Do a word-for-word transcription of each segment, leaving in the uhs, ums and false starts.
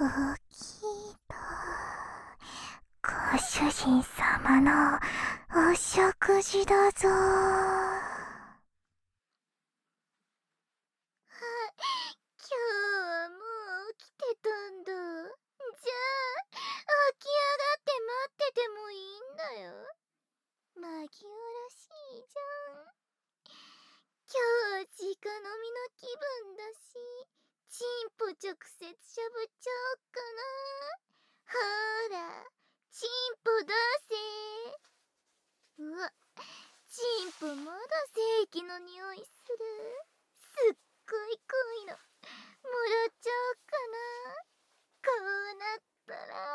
大きいと、ご主人様のお食事だぞ。 今日はもう起きてたんだ。じゃあ起き上がって待っててもいいんだよ。紛らわしいじゃん。今日は直飲みの気分だし、チンポ直接しゃぶっちゃおっかな。ほら、チンポ出せ。うわ、チンポまだ正規の匂いする。すっごい濃いの。もらっちゃおっかな。こうなったら。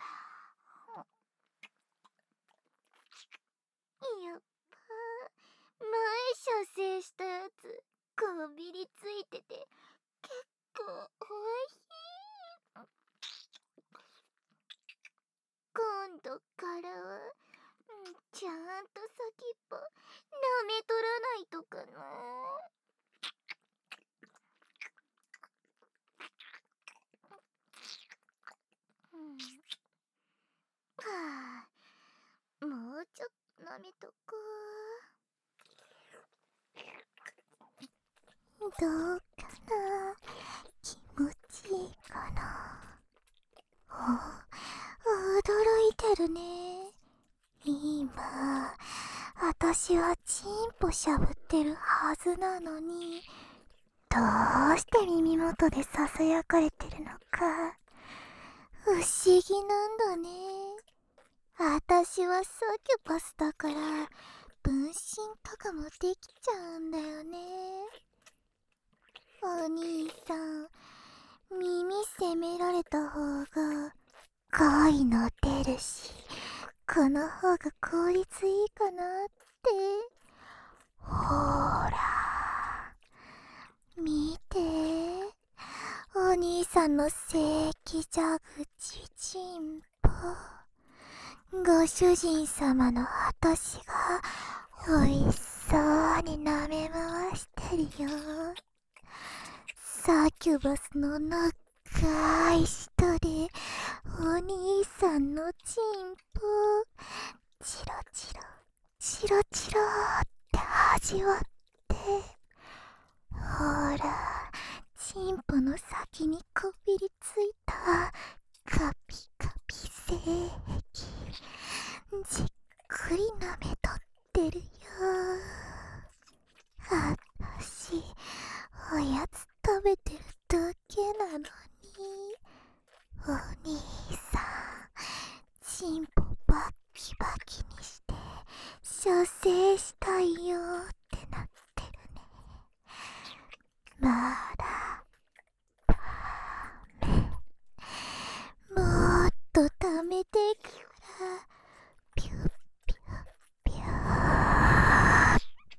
やっぱ前射精したやつこびりついてて結構おいしい。今度からは、うん、ちゃんと先っぽ舐めとらないとかな。うん、はあ、もうちょっと舐めとこどうかな、気持ちいいかな。お、驚いてるね。今、私はチンポしゃぶってるはずなのに、どうして耳元でささやかれてるのか、不思議なんだね。私はサキュパスだから、分身とかもできちゃうんだよね。お兄さん、耳責められた方が、恋の出るし、この方が効率いいかなって。ほーら、見て。お兄さんの正規蛇口チンポ。ご主人様の私が美味しそうに舐め回してるよ。サキュバスの長い舌でお兄さんのチンポチロチロチロチロって味わって、ほら、チンポの先にこびりついたカピカピ性液、じっくり舐めとってるよ。あたし、おやつ食べてるだけなのに。お兄さん、チンポバッキバキにして射精したいよってなってるね。まだダメ。もっと溜めてからピュッピュッピュー。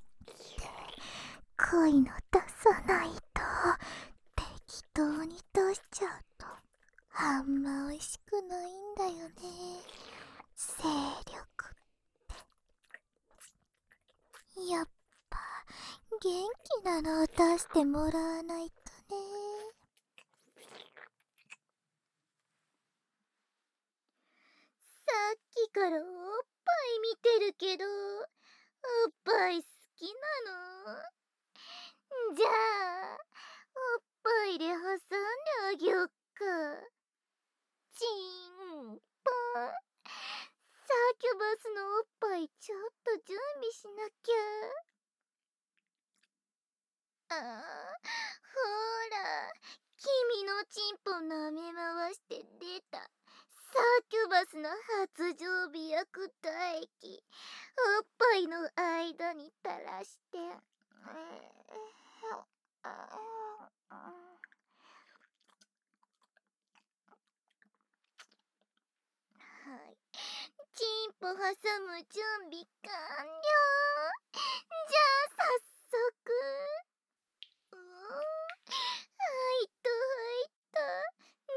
恋の出さないと適当に出しちゃうとあんま美味しくないんだよね。精力ってやっぱ元気なのを出してもらわないとね。 さっきからおっぱい見てるけど、おっぱい好きなの？じゃあおっぱいで挟んであげよっか。チンポ、サキュバスのおっぱいちょっと準備しなきゃ。あー、ほら、君のチンポ舐め回して出たサキュバスの発情日薬唾液、おっぱいの間に垂らして、はい、チンポ挟む準備完了。じゃあ早速。うーん、入った入った。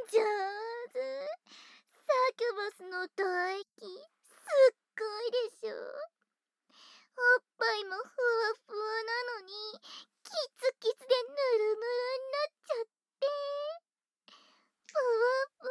上手。サキュバスの唾液すっごいでしょ。おっぱいもふわふわなのにキツキツでぬるぬるになっちゃって、ふわふ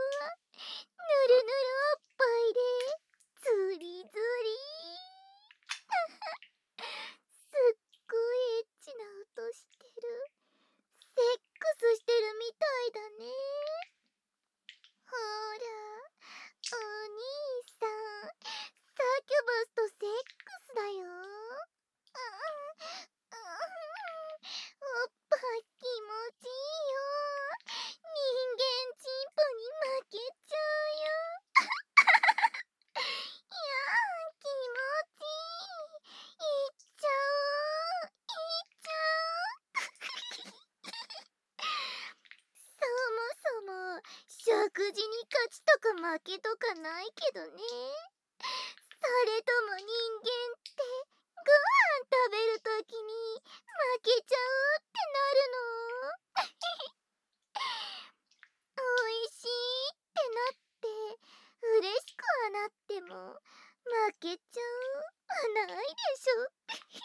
食事に勝ちとか負けとかないけどね。それとも人間ってご飯食べるときに負けちゃうってなるの？おいしいってなって嬉しくはなっても負けちゃうはないでしょ。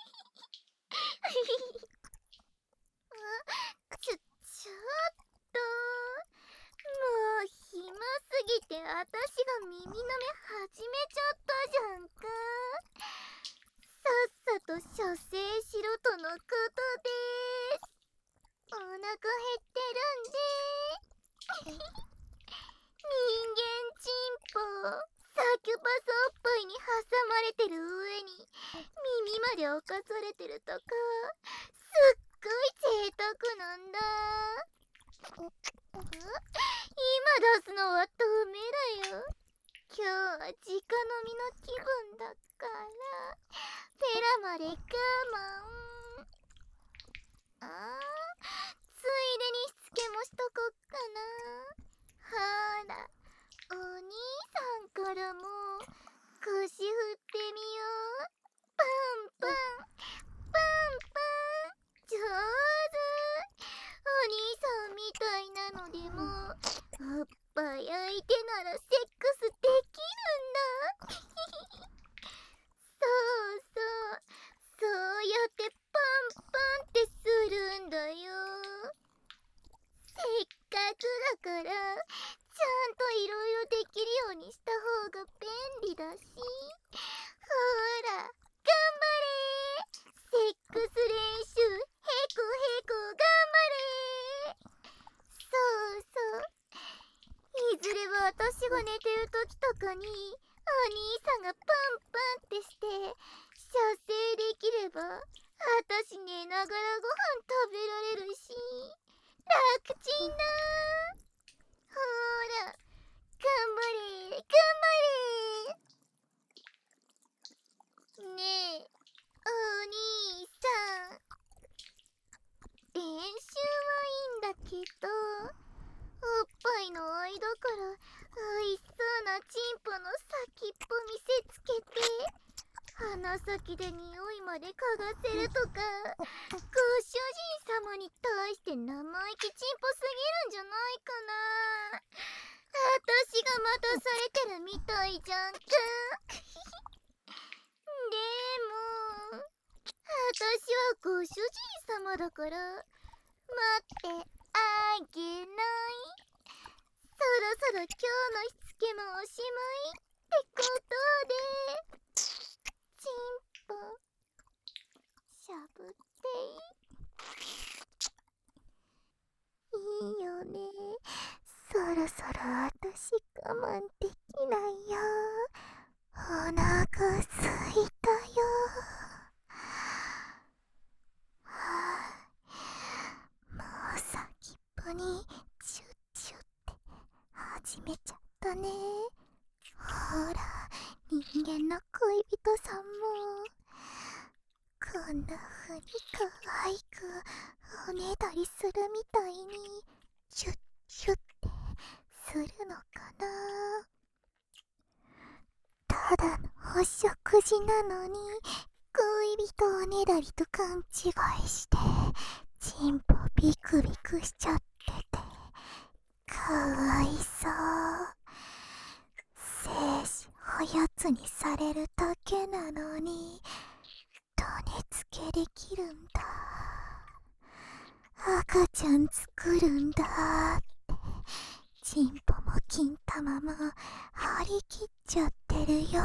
あ、ちょ、ちょっと。もう暇すぎてあたしが耳舐め始めちゃったじゃんか。さっさと射精しろとのことです。お腹減ってるんで。人間チンポサキュパスおっぱいに挟まれてる上に耳まで侵されてるとか、すっごい贅沢なんだ。今出すのはダメだよ。今日は直飲みの気分だから、ペラまで我慢。あー、ついでにしつけもしとこっかな。ほら、お兄さんからも腰振ってみよう。パンパンパンパン、上手。お兄さんみたいなのでもおっぱい相手ならセックスできるんだ。そうそう、そうやってパンパンってするんだよ。せっかくだからちゃんといろいろできるようにした方が便利だし。ほら、頑張れ。セックス練習へこへこ頑張れ。そうそう、いずれは私が寝てる時とかにお兄さんがパンパンってして射精できれば、私寝ながらご飯食べられるし楽ちんだ。ほら、頑張れ頑張れ。ねえお兄さん、練習はいいんだけど、おっぱいの間から美味しそうなチンポの先っぽ見せつけて鼻先で匂いまで嗅がせるとか、ご主人様に対して生意気チンポすぎるんじゃないかな。私が待たされてるみたいじゃんか。でも私はご主人様だから待ってあげない。そろそろ今日のしつけもおしまいってことで、チンポしゃぶっていいいいよね。そろそろ私我慢できないよ。お腹すいたよ。はあ、もう先っぽにチュッチュッって始めちゃったね。ほら、人間の恋人さんもこんな風に可愛くおねだりするみたいにチュッチュッってするのかな。ただのお食事なのに恋人おねだりと勘違いしてチンポビクビクしちゃっててかわいそう。精子おやつにされるだけなのに種付けできるんだ、赤ちゃん作るんだってチンポも金玉も張り切っちゃってるよ。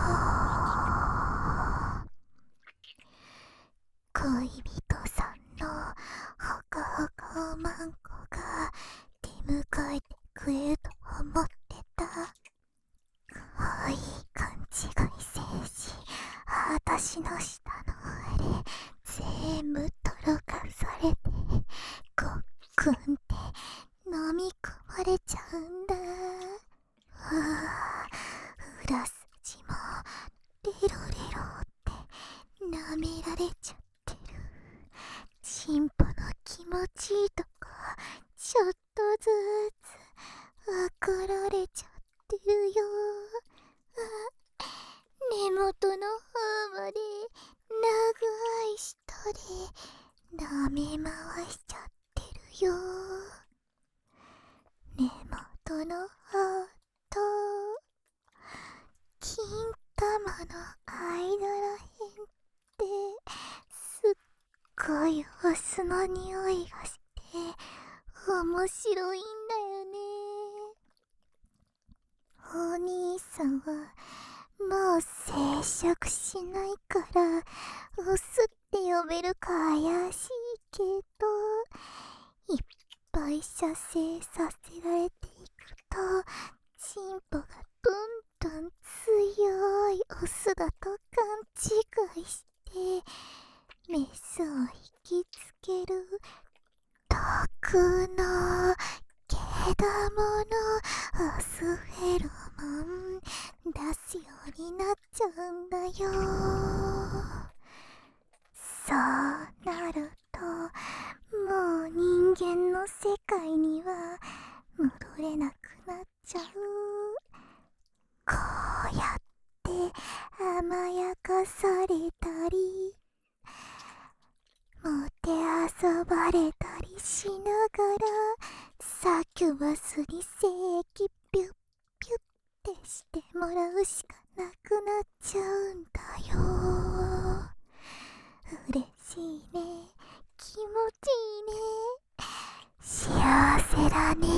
恋人さんのほかほかおまんこが出迎えてくれると思ってた。可愛い勘違い精子、私の舌の上で全部とろかされてごっくんって飲み込まれちゃうんだ。うわぁ、裏筋もレロレロって舐められちゃってる。チンポの気持ちいいとこちょっとずつ分かられちゃってるよ。あ、根元の方まで長い舌で舐め回しちゃってるよ。根元の方と金玉の間らへんってすっごいお酢の匂いがして面白いんだよね。お兄さんはもう生殖しないからオスって呼べるか怪しいけど、いっぱい射精させられていくとチンポがどんどん強いオスだと勘違いしてメスを引きつける毒の毛玉のオスフェロモン出すようになっちゃうんだよ。そうなるともう人間の世界には戻れなくなっちゃう。こうやって甘やかされたりもてあそばれたりしながらサキュバスに精液ピュッピュッってしてもらうしかなくなっちゃうんだよ。嬉しいね、気持ちいいね、幸せだね。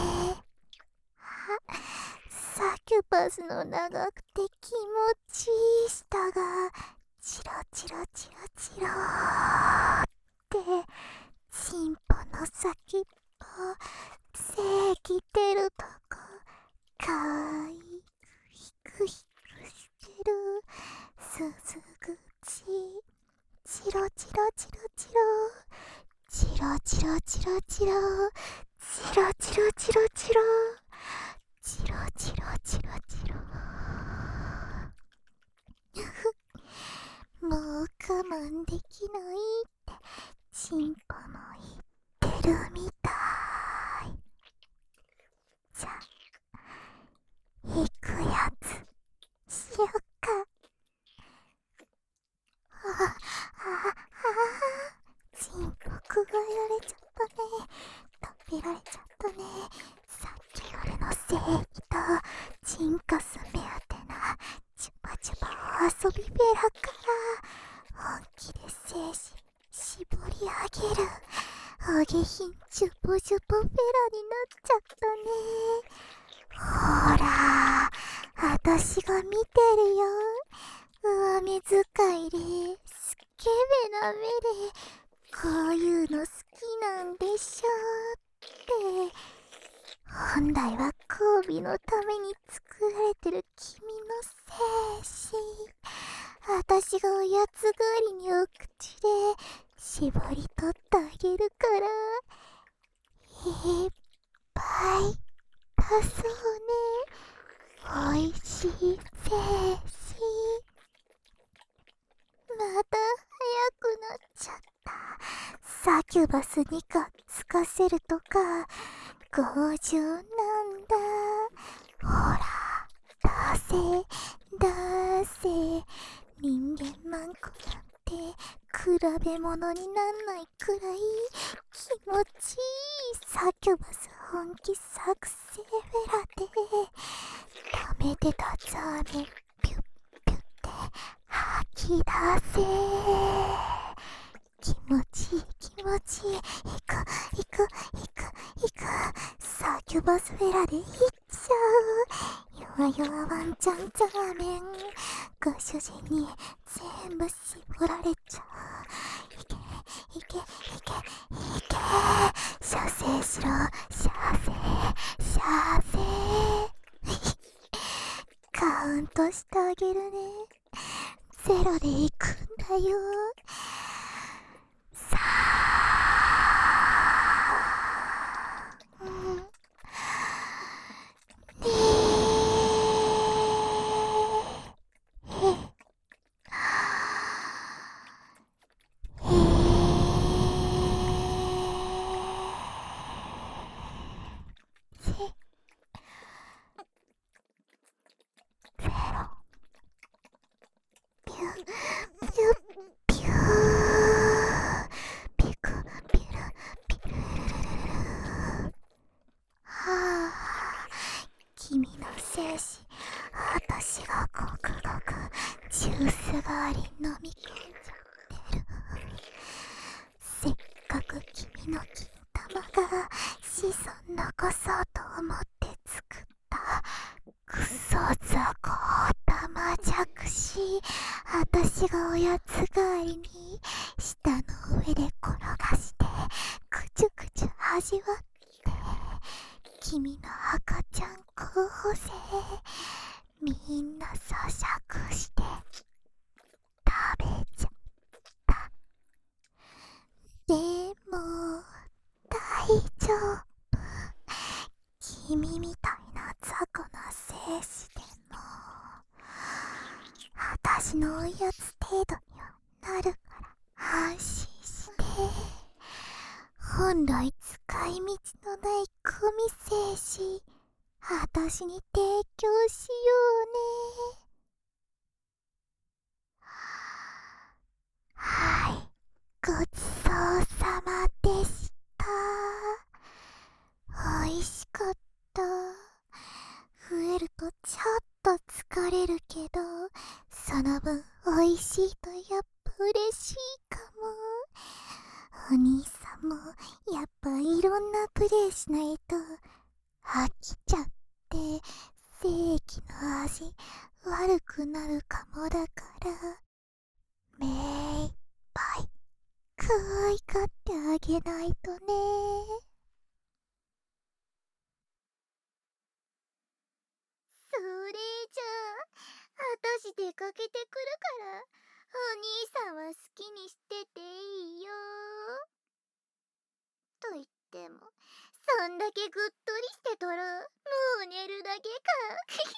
あ、サキュバスの長くて気持ちいい舌がチロチロチロチローってチンポの先っぽ精液出るとこかわいくヒクヒクしてる。すずぐちチロチロチロチロチロチロチロチロチロチロチロチロチロチロチロチロもう我慢できないってチンポも言ってるみたい。じゃあ引くやつしよっか。ああああ、チンポくわえられちゃったね、食べられちゃったね。さっきよりの精液とチンカス目当てなチュパチュパお遊びフェラから本気で精子絞り上げるお下品チュポチュポフェラになっちゃったね。ほらあたしが見てるよ。上目遣いでスケベな目でこういうの好きなんでしょって。本来は交尾のために作られてる君の精子、あたしがおやつ代わりにお口で絞り取ってあげるからいっぱい出そうね、おいしい精子。また早くなっちゃった。サキュバスにかっつかせるとか強情なんだ。ほら出せ出せ、人間マンコなんて比べ物になんないくらい気持ちいいサキュバス本気作成フェラで溜めてたザーメンピュッピュッて吐き出せ。気持ちいい気持ちいい、いくいくいくいく、サキュバスフェラでいっちゃう。弱々ワンちゃんザーメンご主人に全部絞られちゃう。いけいけいけいけ、射精しろ射精射精カウントしてあげるね。ゼロでいくんだよ。さあ、うん、ねえへへへせいし、私がごくごくジュース代わりに飲み込んじゃってる。せっかく君の金玉が子孫残そうと思って作ったクソ雑魚玉弱し、私がおやつ代わりに舌の上で転がしてくちゅくちゅ味わって、君の赤ちゃん候補生みんな咀嚼して食べちゃった。でも大丈夫、君みたいな雑魚な精子でも私のおやつ程度にはなるから安心して。本来使い道のないゴミ精子、私に提供しようね。はい、ごちそうさまでした。おいしかった。増えるとちょっと疲れるけど、その分おいしいとやっぱ嬉しいかも。お兄さんもやっぱいろんなプレイしないと飽きちゃって、正規の味悪くなるかもだから、めいっぱい可愛がってあげないとね。 それじゃあ私出かけてくるから、お兄さんは好きにしてていいよ。と言ってもそんだけぐっとりしてたらもう寝るだけか。